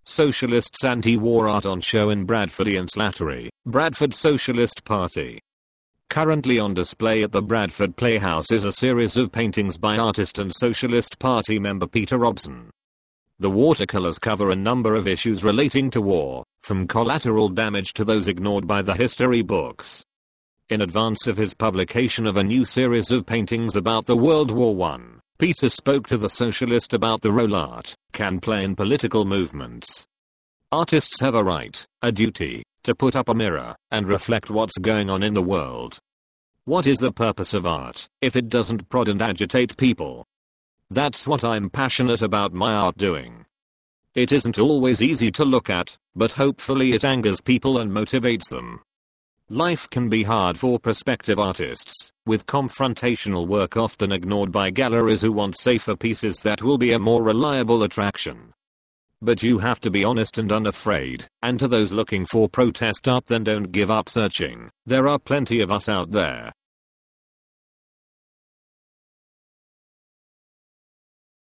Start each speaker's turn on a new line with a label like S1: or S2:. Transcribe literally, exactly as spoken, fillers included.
S1: Socialists anti-war art on show in Bradfordian Slattery, Bradford Socialist Party. Currently on display at the Bradford Playhouse is a series of paintings by artist and Socialist Party member Peter Robson. The watercolors cover a number of issues relating to war, from collateral damage to those ignored by the history books. In advance of his publication of a new series of paintings about the World War One, Peter spoke to the Socialist about the role art can play in political movements. Artists have a right, a duty, to put up a mirror and reflect what's going on in the world. What is the purpose of art if it doesn't prod and agitate people? That's what I'm passionate about my art doing. It isn't always easy to look at, but hopefully it angers people and motivates them. Life can be hard for prospective artists, with confrontational work often ignored by galleries who want safer pieces that will be a more reliable attraction. But you have to be honest and unafraid, and to those looking for protest art, then don't give up searching. There are plenty of us out there.